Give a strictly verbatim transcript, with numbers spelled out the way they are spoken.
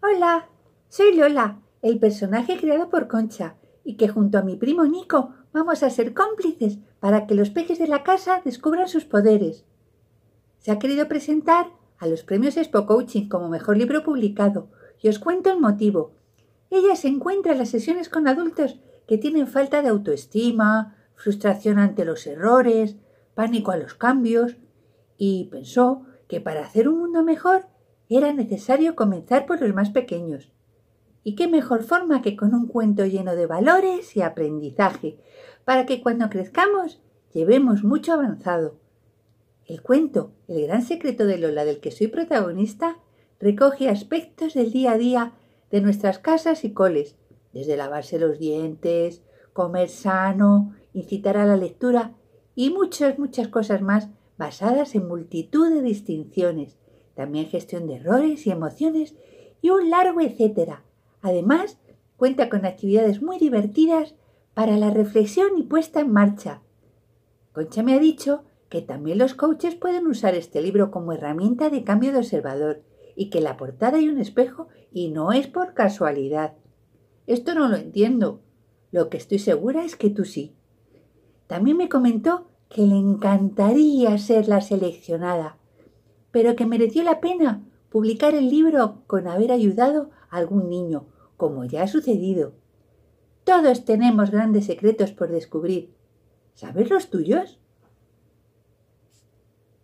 Hola, soy Lola, el personaje creado por Concha, y que junto a mi primo Nico vamos a ser cómplices para que los peques de la casa descubran sus poderes. Se ha querido presentar a los premios Expo Coaching como mejor libro publicado, y os cuento el motivo. Ella se encuentra en las sesiones con adultos que tienen falta de autoestima, frustración ante los errores, pánico a los cambios, y pensó que para hacer un mundo mejor era necesario comenzar por los más pequeños. ¿Y qué mejor forma que con un cuento lleno de valores y aprendizaje, para que cuando crezcamos llevemos mucho avanzado? El cuento El gran secreto de Lola, del que soy protagonista, recoge aspectos del día a día de nuestras casas y coles, desde lavarse los dientes, comer sano, incitar a la lectura y muchas, muchas cosas más basadas en multitud de distinciones, también gestión de errores y emociones y un largo etcétera. Además, cuenta con actividades muy divertidas para la reflexión y puesta en marcha. Concha me ha dicho que también los coaches pueden usar este libro como herramienta de cambio de observador y que en la portada hay un espejo y no es por casualidad. Esto no lo entiendo. Lo que estoy segura es que tú sí. También me comentó que le encantaría ser la seleccionada, pero que mereció la pena publicar el libro con haber ayudado a algún niño, como ya ha sucedido. Todos tenemos grandes secretos por descubrir. ¿Sabes los tuyos?